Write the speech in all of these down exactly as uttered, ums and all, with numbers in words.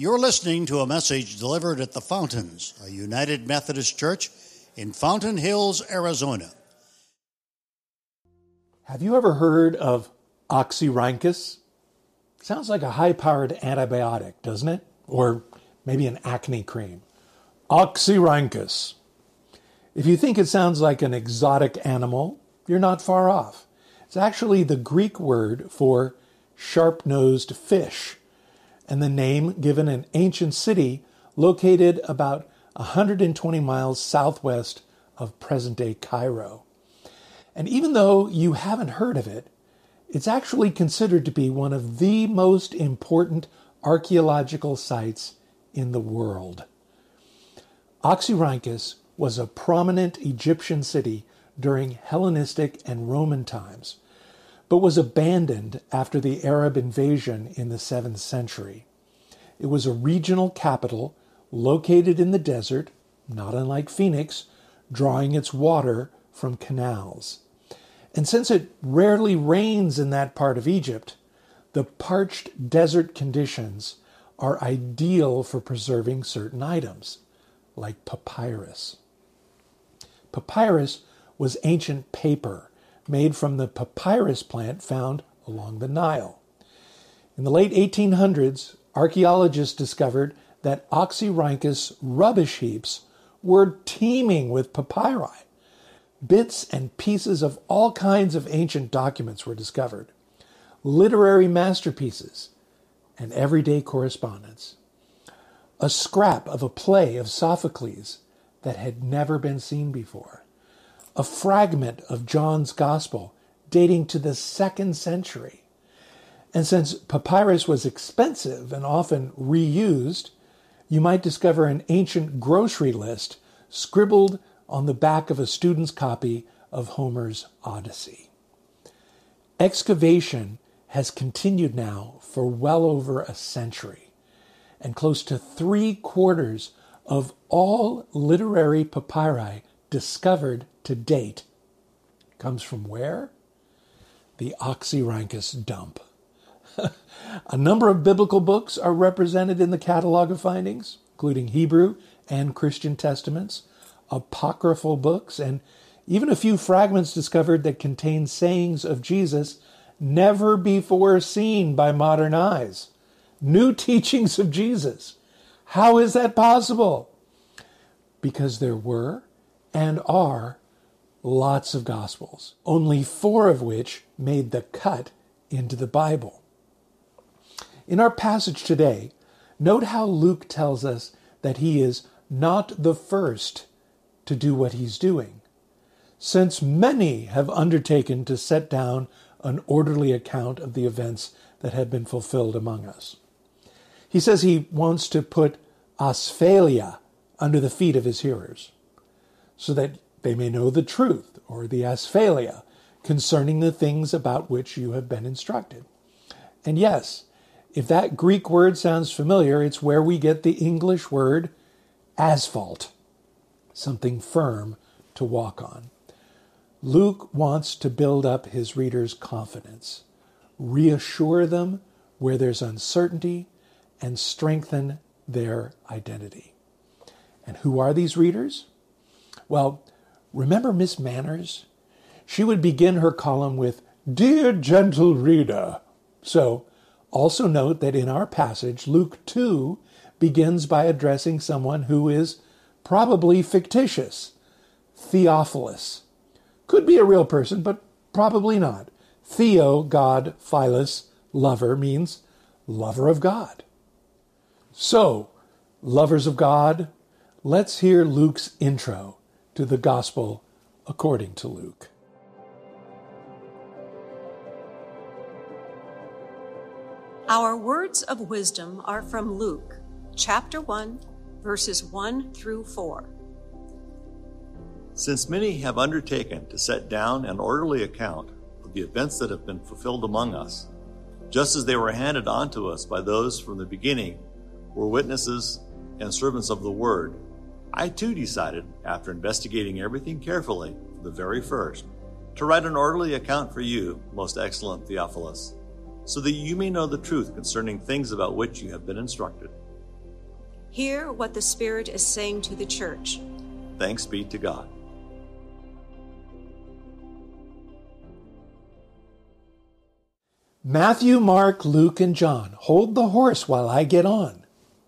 You're listening to a message delivered at the Fountains, a United Methodist Church in Fountain Hills, Arizona. Have you ever heard of oxyrhynchus? Sounds like a high-powered antibiotic, doesn't it? Or maybe an acne cream. Oxyrhynchus. If you think it sounds like an exotic animal, you're not far off. It's actually the Greek word for sharp-nosed fish, and the name given an ancient city located about one hundred twenty miles southwest of present-day Cairo. And even though you haven't heard of it, it's actually considered to be one of the most important archaeological sites in the world. Oxyrhynchus was a prominent Egyptian city during Hellenistic and Roman times, but was abandoned after the Arab invasion in the seventh century. It was a regional capital located in the desert, not unlike Phoenix, drawing its water from canals. And since it rarely rains in that part of Egypt, the parched desert conditions are ideal for preserving certain items, like papyrus. Papyrus was ancient paper made from the papyrus plant found along the Nile. In the late eighteen hundreds, archaeologists discovered that Oxyrhynchus rubbish heaps were teeming with papyri. Bits and pieces of all kinds of ancient documents were discovered, literary masterpieces, and everyday correspondence. A scrap of a play of Sophocles that had never been seen before. A fragment of John's Gospel dating to the second century. And since papyrus was expensive and often reused, you might discover an ancient grocery list scribbled on the back of a student's copy of Homer's Odyssey. Excavation has continued now for well over a century, and close to three quarters of all literary papyri discovered to date comes from where? The Oxyrhynchus dump. A number of biblical books are represented in the catalog of findings, including Hebrew and Christian testaments, apocryphal books, and even a few fragments discovered that contain sayings of Jesus never before seen by modern eyes. New teachings of Jesus. How is that possible? Because there were and are lots of Gospels, only four of which made the cut into the Bible. In our passage today, note how Luke tells us that he is not the first to do what he's doing, since many have undertaken to set down an orderly account of the events that have been fulfilled among us. He says he wants to put asphalia under the feet of his hearers, so that they may know the truth, or the asphalia, concerning the things about which you have been instructed. And yes, if that Greek word sounds familiar, it's where we get the English word asphalt, something firm to walk on. Luke wants to build up his readers' confidence, reassure them where there's uncertainty, and strengthen their identity. And who are these readers? Well, remember Miss Manners? She would begin her column with, "Dear gentle reader." So, also note that in our passage, Luke two begins by addressing someone who is probably fictitious, Theophilus. Could be a real person, but probably not. Theo, God, Philos, lover, means lover of God. So, lovers of God, let's hear Luke's intro to the Gospel according to Luke. Our words of wisdom are from Luke, chapter one, verses one through four. Since many have undertaken to set down an orderly account of the events that have been fulfilled among us, just as they were handed on to us by those from the beginning who were witnesses and servants of the word, I too decided, after investigating everything carefully from the very first, to write an orderly account for you, most excellent Theophilus, so that you may know the truth concerning things about which you have been instructed. Hear what the Spirit is saying to the church. Thanks be to God. Matthew, Mark, Luke, and John. Hold the horse while I get on.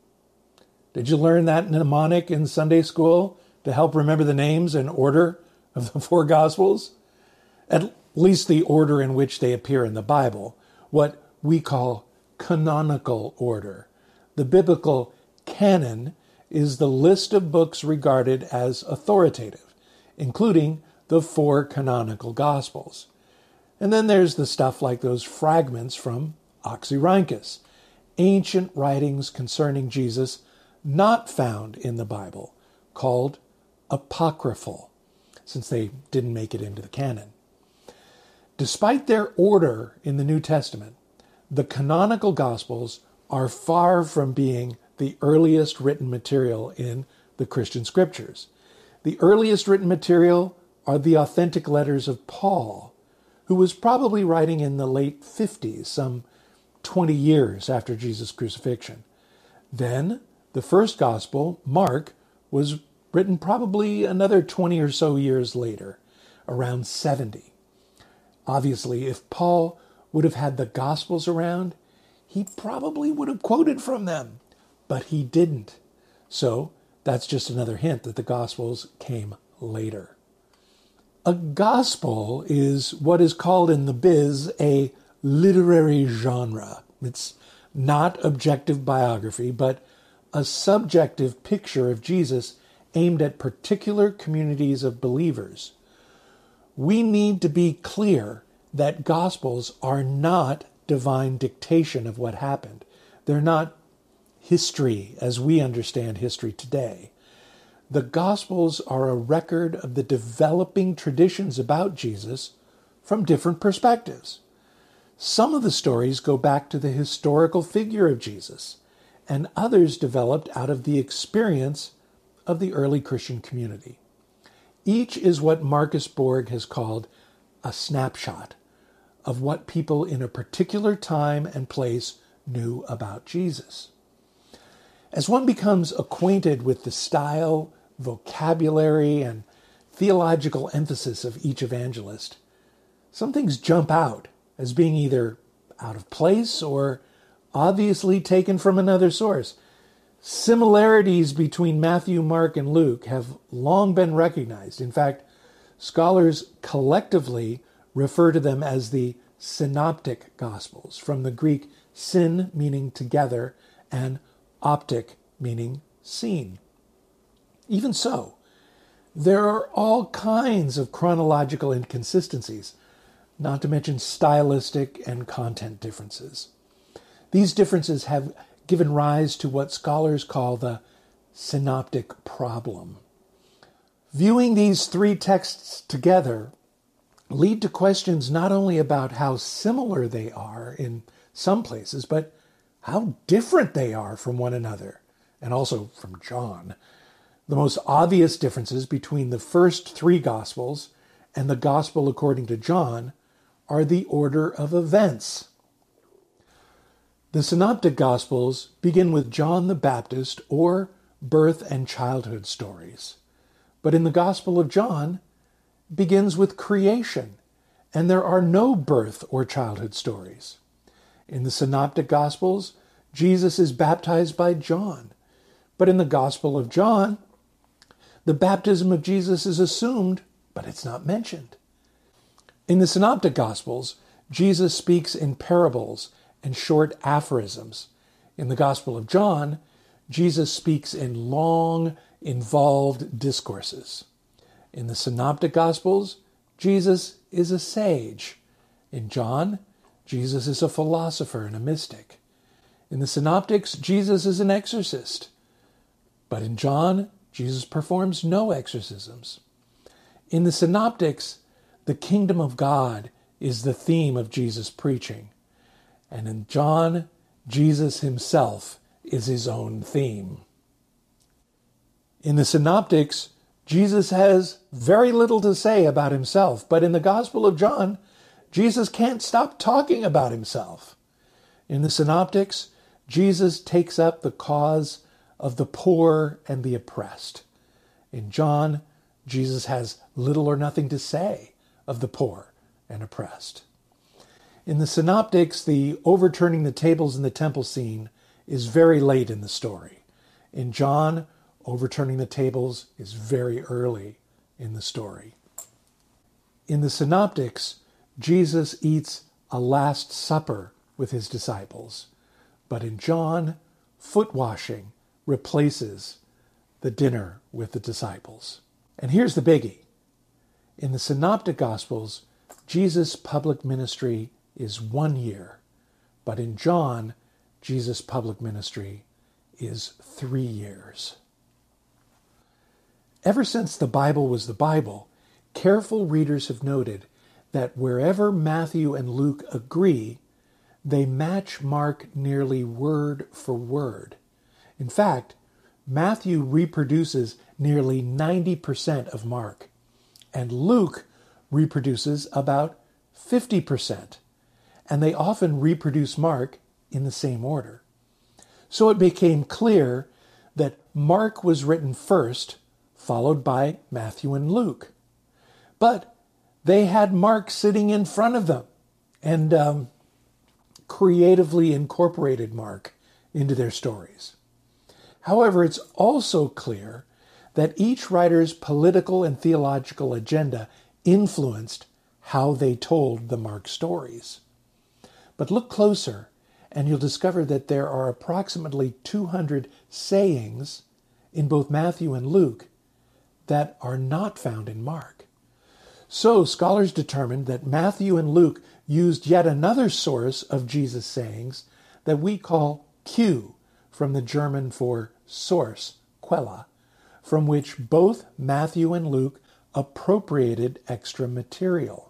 Did you learn that mnemonic in Sunday school to help remember the names and order of the four Gospels? At least the order in which they appear in the Bible, what we call canonical order. The biblical canon is the list of books regarded as authoritative, including the four canonical Gospels. And then there's the stuff like those fragments from Oxyrhynchus, ancient writings concerning Jesus not found in the Bible, called apocryphal, since they didn't make it into the canon. Despite their order in the New Testament, the canonical Gospels are far from being the earliest written material in the Christian scriptures. The earliest written material are the authentic letters of Paul, who was probably writing in the late fifties, some twenty years after Jesus' crucifixion. Then, the first gospel, Mark, was written probably another twenty or so years later, around seventy. Obviously, if Paul would have had the Gospels around, he probably would have quoted from them, but he didn't. So, that's just another hint that the Gospels came later. A gospel is what is called in the biz a literary genre. It's not objective biography, but a subjective picture of Jesus aimed at particular communities of believers. We need to be clear that Gospels are not divine dictation of what happened. They're not history as we understand history today. The Gospels are a record of the developing traditions about Jesus from different perspectives. Some of the stories go back to the historical figure of Jesus, and others developed out of the experience of the early Christian community. Each is what Marcus Borg has called a snapshot of what people in a particular time and place knew about Jesus. As one becomes acquainted with the style, vocabulary, and theological emphasis of each evangelist, some things jump out as being either out of place or obviously taken from another source. Similarities between Matthew, Mark, and Luke have long been recognized. In fact, scholars collectively refer to them as the synoptic Gospels, from the Greek syn meaning together and optic meaning seen. Even so, there are all kinds of chronological inconsistencies, not to mention stylistic and content differences. These differences have given rise to what scholars call the synoptic problem. Viewing these three texts together lead to questions not only about how similar they are in some places, but how different they are from one another, and also from John. The most obvious differences between the first three Gospels and the Gospel according to John are the order of events. The Synoptic Gospels begin with John the Baptist or birth and childhood stories. But in the Gospel of John, it begins with creation, and there are no birth or childhood stories. In the Synoptic Gospels, Jesus is baptized by John. But in the Gospel of John, the baptism of Jesus is assumed, but it's not mentioned. In the Synoptic Gospels, Jesus speaks in parables and short aphorisms. In the Gospel of John, Jesus speaks in long, involved discourses. In the Synoptic Gospels, Jesus is a sage. In John, Jesus is a philosopher and a mystic. In the Synoptics, Jesus is an exorcist. But in John, Jesus performs no exorcisms. In the Synoptics, the kingdom of God is the theme of Jesus' preaching. And in John, Jesus himself is his own theme. In the Synoptics, Jesus has very little to say about himself, but in the Gospel of John, Jesus can't stop talking about himself. In the Synoptics, Jesus takes up the cause of the poor and the oppressed. In John, Jesus has little or nothing to say of the poor and oppressed. In the Synoptics, the overturning the tables in the temple scene is very late in the story. In John, overturning the tables is very early in the story. In the Synoptics, Jesus eats a Last Supper with his disciples, but in John, foot washing replaces the dinner with the disciples. And here's the biggie. In the Synoptic Gospels, Jesus' public ministry is one year, but in John, Jesus' public ministry is three years. Ever since the Bible was the Bible, careful readers have noted that wherever Matthew and Luke agree, they match Mark nearly word for word. In fact, Matthew reproduces nearly ninety percent of Mark, and Luke reproduces about fifty percent, and they often reproduce Mark in the same order. So it became clear that Mark was written first, followed by Matthew and Luke. But they had Mark sitting in front of them and um, creatively incorporated Mark into their stories. However, it's also clear that each writer's political and theological agenda influenced how they told the Mark stories. But look closer, and you'll discover that there are approximately two hundred sayings in both Matthew and Luke that are not found in Mark. So scholars determined that Matthew and Luke used yet another source of Jesus' sayings that we call Q, from the German for source, Quelle, from which both Matthew and Luke appropriated extra material.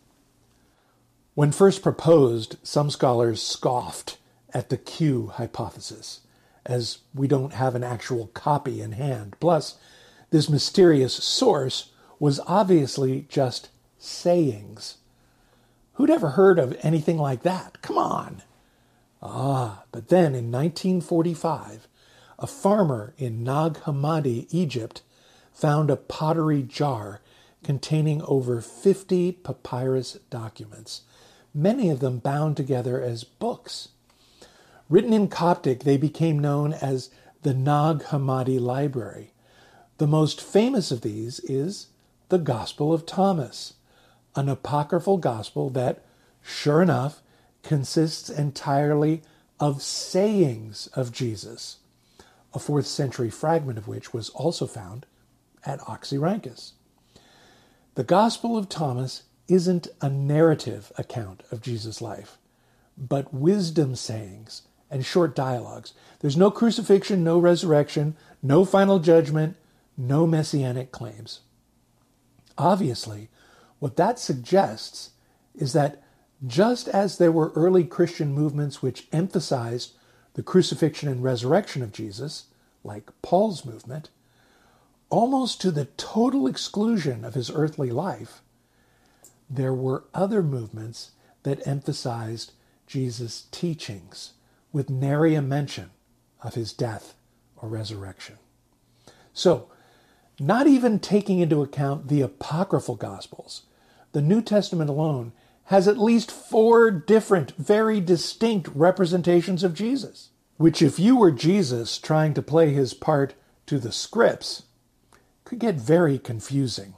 When first proposed, some scholars scoffed at the Q hypothesis, as we don't have an actual copy in hand. Plus, this mysterious source was obviously just sayings. Who'd ever heard of anything like that? Come on! Ah, but then in nineteen forty-five, a farmer in Nag Hammadi, Egypt, found a pottery jar containing over fifty papyrus documents, many of them bound together as books. Written in Coptic, they became known as the Nag Hammadi Library. The most famous of these is the Gospel of Thomas, an apocryphal gospel that, sure enough, consists entirely of sayings of Jesus, a fourth century fragment of which was also found at Oxyrhynchus. The Gospel of Thomas isn't a narrative account of Jesus' life, but wisdom sayings and short dialogues. There's no crucifixion, no resurrection, no final judgment, no messianic claims. Obviously, what that suggests is that just as there were early Christian movements which emphasized the crucifixion and resurrection of Jesus, like Paul's movement, almost to the total exclusion of his earthly life, there were other movements that emphasized Jesus' teachings with nary a mention of his death or resurrection. So, not even taking into account the apocryphal Gospels, the New Testament alone has at least four different, very distinct representations of Jesus, which if you were Jesus trying to play his part to the scripts, could get very confusing.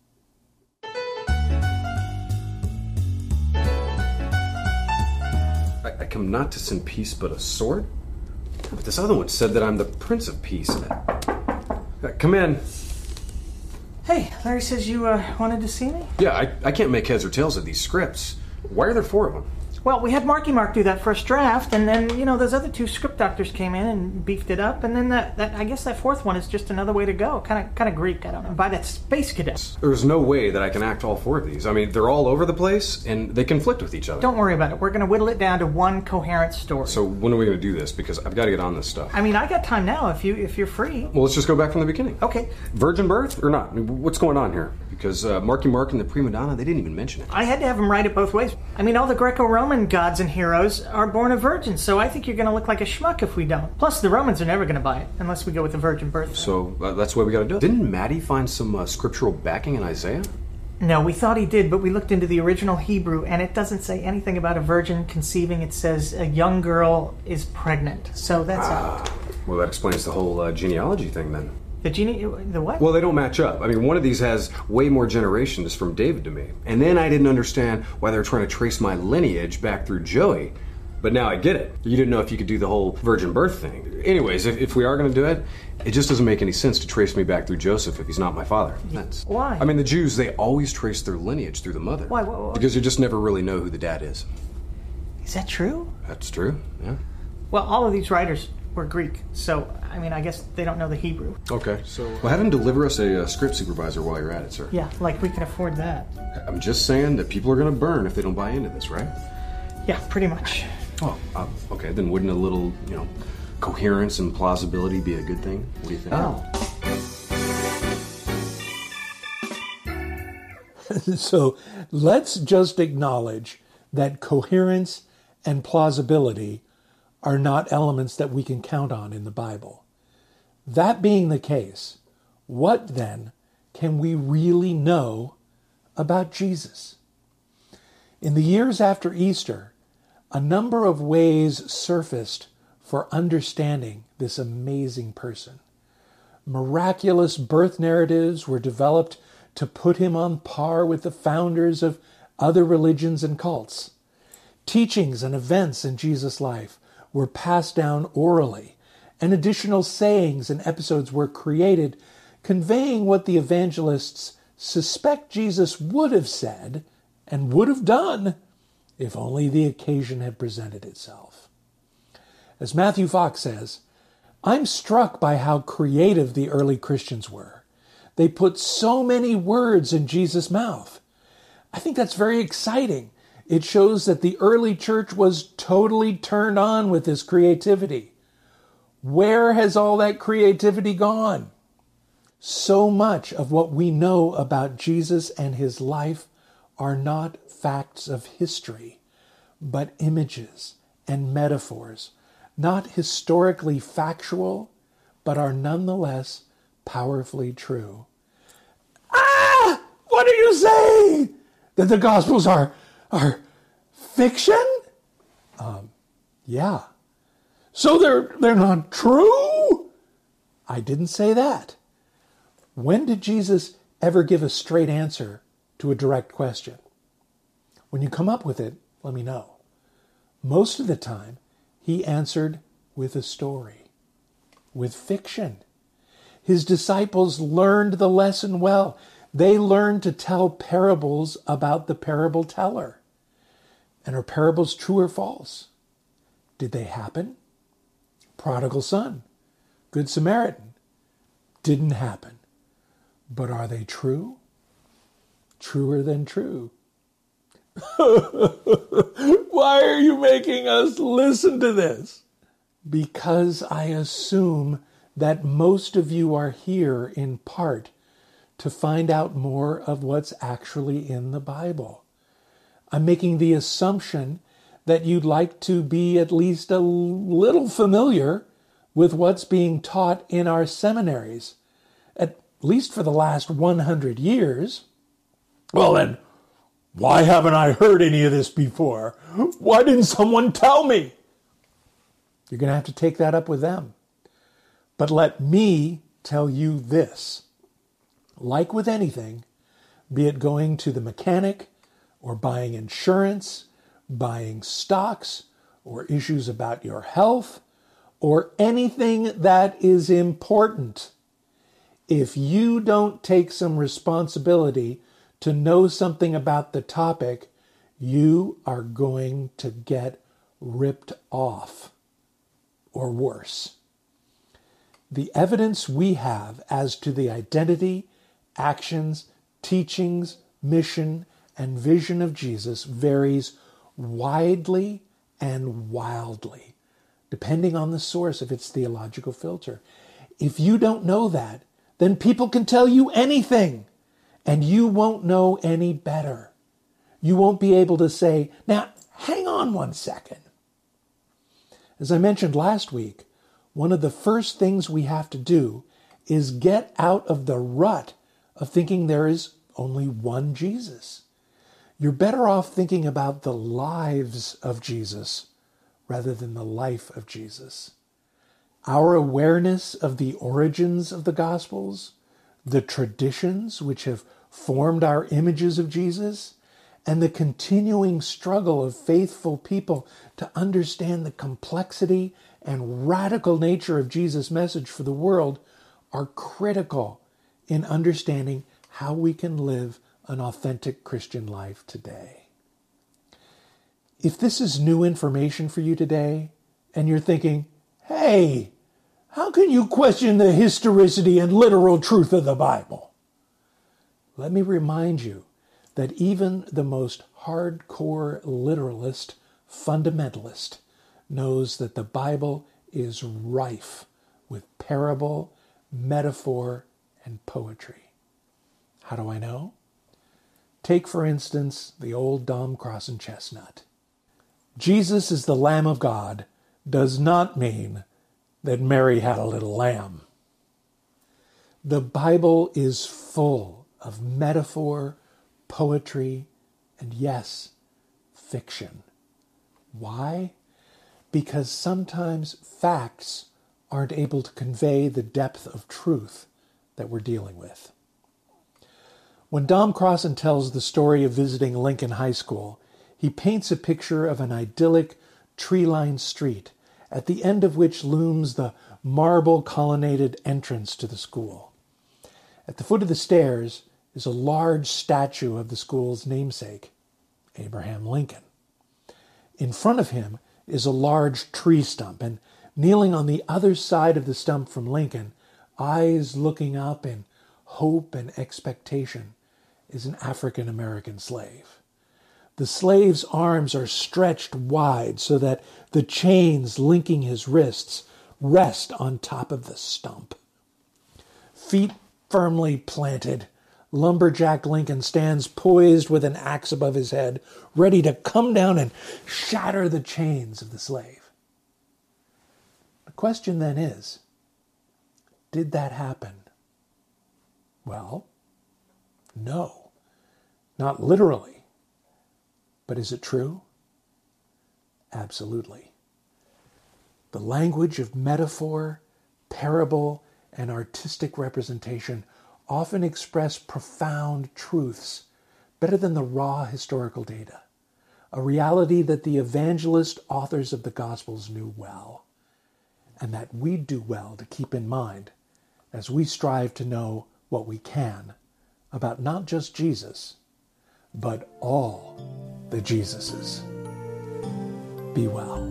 I, I come not to send peace but a sword? But this other one said that I'm the Prince of Peace. Uh, come in. Hey, Larry says you uh, wanted to see me? Yeah, I, I can't make heads or tails of these scripts. Why are there four of them? Well, we had Marky Mark do that first draft, and then, you know, those other two script doctors came in and beefed it up, and then that, that I guess that fourth one is just another way to go. Kind of kind of Greek, I don't know. By that space cadet. There's no way that I can act all four of these. I mean, they're all over the place, and they conflict with each other. Don't worry about it. We're going to whittle it down to one coherent story. So when are we going to do this? Because I've got to get on this stuff. I mean, I got time now if, you, if you're free. Well, let's just go back from the beginning. Okay. Virgin birth or not? I mean, what's going on here? Because uh, Marky Mark and the prima donna, they didn't even mention it. I had to have him write it both ways. I mean, all the Greco-Romans Roman gods and heroes are born of virgins, so I think you're going to look like a schmuck if we don't. Plus, the Romans are never going to buy it unless we go with the virgin birth thing. So uh, that's the way we got to do it. Didn't Maddie find some uh, scriptural backing in Isaiah? No, we thought he did, but we looked into the original Hebrew, and it doesn't say anything about a virgin conceiving. It says a young girl is pregnant. So that's ah, out. Well, that explains the whole uh, genealogy thing then. The gene... The what? Well, they don't match up. I mean, one of these has way more generations from David to me. And then I didn't understand why they were trying to trace my lineage back through Joey. But now I get it. You didn't know if you could do the whole virgin birth thing. Anyways, if, if we are going to do it, it just doesn't make any sense to trace me back through Joseph if he's not my father. That's, why? I mean, the Jews, they always trace their lineage through the mother. Why? Why, why? Because you just never really know who the dad is. Is that true? That's true, yeah. Well, all of these writers were Greek, so, I mean, I guess they don't know the Hebrew. Okay, so... Well, have him deliver us a uh, script supervisor while you're at it, sir. Yeah, like we can afford that. I'm just saying that people are going to burn if they don't buy into this, right? Yeah, pretty much. Oh, uh, okay, then wouldn't a little, you know, coherence and plausibility be a good thing? What do you think? Oh. So let's just acknowledge that coherence and plausibility are not elements that we can count on in the Bible. That being the case, what then can we really know about Jesus? In the years after Easter, a number of ways surfaced for understanding this amazing person. Miraculous birth narratives were developed to put him on par with the founders of other religions and cults. Teachings and events in Jesus' life were passed down orally, and additional sayings and episodes were created, conveying what the evangelists suspect Jesus would have said and would have done if only the occasion had presented itself. As Matthew Fox says, I'm struck by how creative the early Christians were. They put so many words in Jesus' mouth. I think that's very exciting. It shows that the early church was totally turned on with this creativity. Where has all that creativity gone? So much of what we know about Jesus and his life are not facts of history, but images and metaphors, not historically factual, but are nonetheless powerfully true. Ah! What are you saying? That the Gospels are, are fiction? Um, yeah. So they're, they're not true? I didn't say that. When did Jesus ever give a straight answer to a direct question? When you come up with it, let me know. Most of the time, he answered with a story, with fiction. His disciples learned the lesson well. They learned to tell parables about the parable teller. And are parables true or false? Did they happen? Prodigal son, Good Samaritan, didn't happen. But are they true? Truer than true. Why are you making us listen to this? Because I assume that most of you are here in part to find out more of what's actually in the Bible. I'm making the assumption that you'd like to be at least a little familiar with what's being taught in our seminaries, at least for the last one hundred years. Well then, why haven't I heard any of this before? Why didn't someone tell me? You're going to have to take that up with them. But let me tell you this. Like with anything, be it going to the mechanic or buying insurance, buying stocks, or issues about your health, or anything that is important, if you don't take some responsibility to know something about the topic, you are going to get ripped off, or worse. The evidence we have as to the identity, actions, teachings, mission, and vision of Jesus varies widely and wildly, depending on the source of its theological filter. If you don't know that, then people can tell you anything, and you won't know any better. You won't be able to say, now, hang on one second. As I mentioned last week, one of the first things we have to do is get out of the rut of thinking there is only one Jesus. You're better off thinking about the lives of Jesus rather than the life of Jesus. Our awareness of the origins of the Gospels, the traditions which have formed our images of Jesus, and the continuing struggle of faithful people to understand the complexity and radical nature of Jesus' message for the world are critical in understanding how we can live an authentic Christian life today. If this is new information for you today, and you're thinking, hey, how can you question the historicity and literal truth of the Bible? Let me remind you that even the most hardcore literalist, fundamentalist, knows that the Bible is rife with parable, metaphor, and poetry. How do I know? Take, for instance, the old Dom Crossan chestnut. Jesus is the Lamb of God does not mean that Mary had a little lamb. The Bible is full of metaphor, poetry, and yes, fiction. Why? Because sometimes facts aren't able to convey the depth of truth that we're dealing with. When Dom Crossan tells the story of visiting Lincoln High School, he paints a picture of an idyllic tree-lined street, at the end of which looms the marble colonnaded entrance to the school. At the foot of the stairs is a large statue of the school's namesake, Abraham Lincoln. In front of him is a large tree stump, and kneeling on the other side of the stump from Lincoln, eyes looking up in hope and expectation, is an African-American slave. The slave's arms are stretched wide so that the chains linking his wrists rest on top of the stump. Feet firmly planted, Lumberjack Lincoln stands poised with an axe above his head, ready to come down and shatter the chains of the slave. The question then is, did that happen? Well, no, not literally. But is it true? Absolutely. The language of metaphor, parable, and artistic representation often express profound truths better than the raw historical data, a reality that the evangelist authors of the Gospels knew well, and that we do well to keep in mind as we strive to know what we can about not just Jesus, but all the Jesuses. Be well.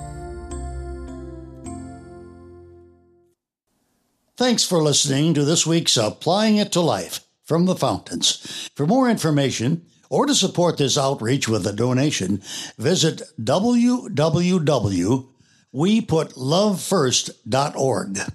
Thanks for listening to this week's Applying It to Life from the Fountains. For more information or to support this outreach with a donation, visit w w w dot we put love first dot org.